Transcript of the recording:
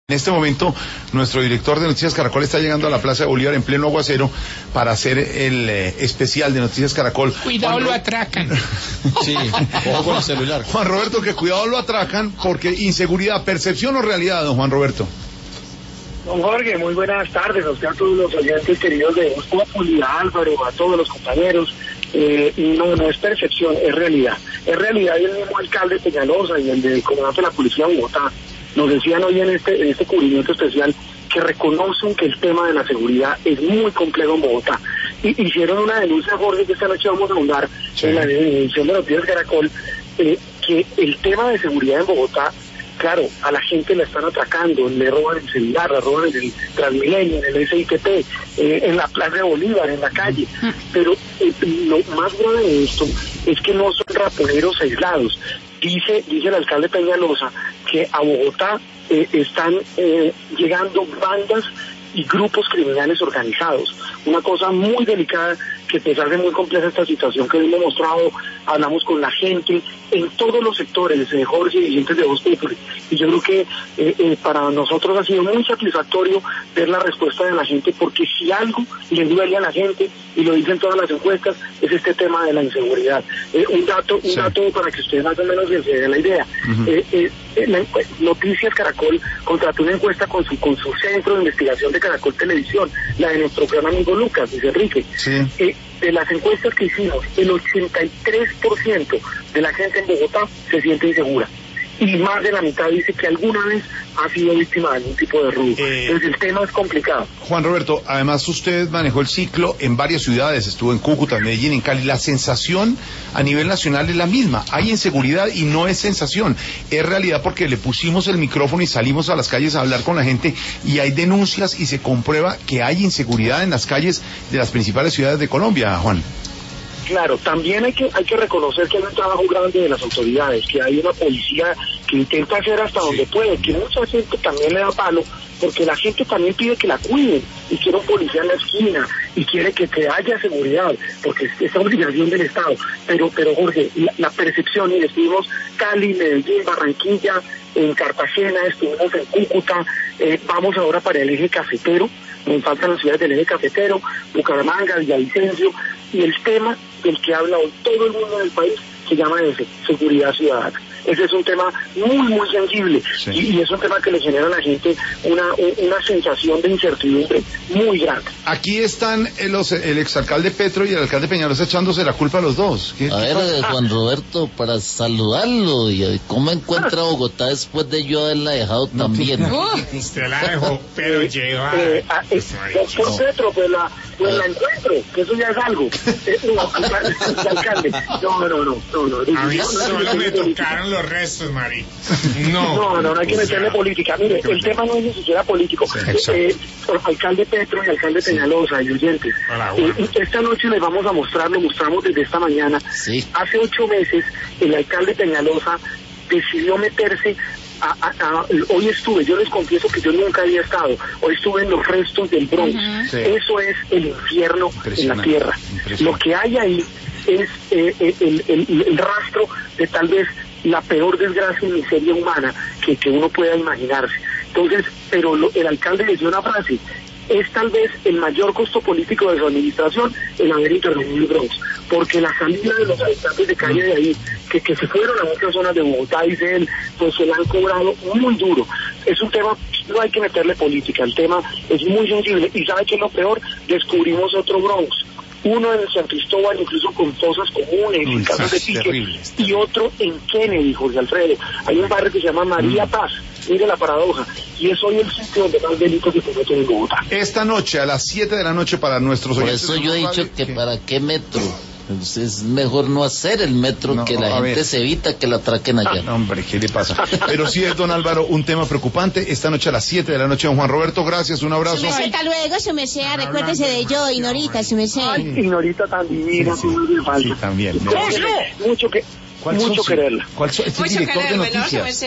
En este momento, nuestro director de Noticias Caracol está llegando a la Plaza de Bolívar en pleno aguacero para hacer el especial de Noticias Caracol. Cuidado, lo atracan. Sí, ojo con el celular. Juan Roberto, que cuidado lo atracan, porque inseguridad, ¿percepción o realidad, don Juan Roberto? Don Jorge, muy buenas tardes a usted, a todos los oyentes queridos de Voz Populi, a Álvaro, a todos los compañeros. No es percepción, es realidad. Es realidad, y el mismo alcalde Peñalosa y el del comandante de la Policía de Bogotá nos decían hoy en este cubrimiento especial que reconocen que el tema de la seguridad es muy complejo en Bogotá. Y hicieron una denuncia, Jorge, que esta noche vamos a ahondar en la edición de Noticias Caracol, que el tema de seguridad en Bogotá, claro, a la gente la están atracando, le roban el celular, le roban en el Transmilenio, en el SITP, en la Plaza de Bolívar, en la calle. Pero lo más grave de esto es que no son raponeros aislados. Dice el alcalde Peñalosa que a Bogotá están llegando bandas y grupos criminales organizados. Una cosa muy delicada, que a pesar de muy compleja esta situación que hemos mostrado, hablamos con la gente en todos los sectores, Jorge y gente de Voz Populi, y yo creo que para nosotros ha sido muy satisfactorio ver la respuesta de la gente, porque si algo le duele a la gente, y lo dicen todas las encuestas, es este tema de la inseguridad. Un dato para que ustedes más o menos se den la idea. Noticias Caracol contrató una encuesta con su centro de investigación de Caracol Televisión, la de nuestro gran amigo Lucas, Luis Enrique. Sí. De las encuestas que hicimos, el 83% de la gente en Bogotá se siente insegura. Y más de la mitad dice que alguna vez ha sido víctima de algún tipo de robo. Entonces el tema es complicado. Juan Roberto, además usted manejó el ciclo en varias ciudades, estuvo en Cúcuta, en Medellín, en Cali. La sensación a nivel nacional es la misma. Hay inseguridad y no es sensación, es realidad, porque le pusimos el micrófono y salimos a las calles a hablar con la gente, y hay denuncias y se comprueba que hay inseguridad en las calles de las principales ciudades de Colombia, Juan. Claro, también hay que reconocer que hay un trabajo grande de las autoridades, que hay una policía que intenta hacer hasta donde puede, que mucha gente también le da palo, porque la gente también pide que la cuiden, y quiere un policía en la esquina, y quiere que haya seguridad, porque es obligación del Estado. Pero Jorge, la percepción, y estuvimos Cali, Medellín, Barranquilla, en Cartagena, estuvimos en Cúcuta, vamos ahora para el eje cafetero, nos faltan las ciudades del eje cafetero, Bucaramanga, Villavicencio, y el tema del que habla hoy todo el mundo del país se llama seguridad ciudadana. Ese es un tema muy sensible, sí. y es un tema que le genera a la gente una sensación de incertidumbre muy grande. Aquí están el exalcalde Petro y el alcalde Peñalosa echándose la culpa a los dos. A ver, Juan Roberto, para saludarlo, y cómo encuentra Bogotá después de yo haberla dejado también. Usted la dejó, pero lleva... Por Petro, pues la encuentro, que eso ya es algo. Alcalde, no. A mí solo me tocaron los restos, Mari. No hay que meterle política. Mire, el tema no es ni siquiera político. Alcalde Petro y alcalde Peñalosa y oyentes, esta noche les vamos a mostrar, lo mostramos desde esta mañana. Sí. Hace 8 meses el alcalde Peñalosa decidió meterse hoy estuve, yo les confieso que yo nunca había estado, hoy estuve en los restos del Bronx. Sí. Eso es el infierno en la tierra. Lo que hay ahí es el rastro de tal vez la peor desgracia y miseria humana que uno pueda imaginarse. Entonces, pero el alcalde le dio una frase: es tal vez el mayor costo político de su administración el haber intervenido en el Bronx, porque la salida de los habitantes de calle de ahí, que se fueron a muchas zonas de Bogotá, dice él, pues se la han cobrado muy duro. Es un tema, no hay que meterle política, el tema es muy sensible. Y ¿sabe qué es lo peor? Descubrimos otro Bronx, uno en San Cristóbal, incluso con fosas comunes, en casas de pique, terrible. Y otro en Kennedy, Jorge Alfredo. Hay un barrio que se llama María Paz, mire la paradoja, y es hoy el sitio donde más delitos se cometen en Bogotá. Esta noche, a las 7 de la noche, para nuestros oyentes. Por eso yo he dicho que para qué metro. Entonces es mejor no hacer el metro, que la gente se evita que la atraquen allá. No, hombre, ¿qué le pasa? Pero sí es, don Álvaro, un tema preocupante. Esta noche a las 7 de la noche, don Juan Roberto, gracias, un abrazo. Su merced, hasta luego, su merced, recuérdese de yo y Norita, su merced. Y Norita tan divina, sí, también. Mucho quererla. ¿Cuál es el director de noticias?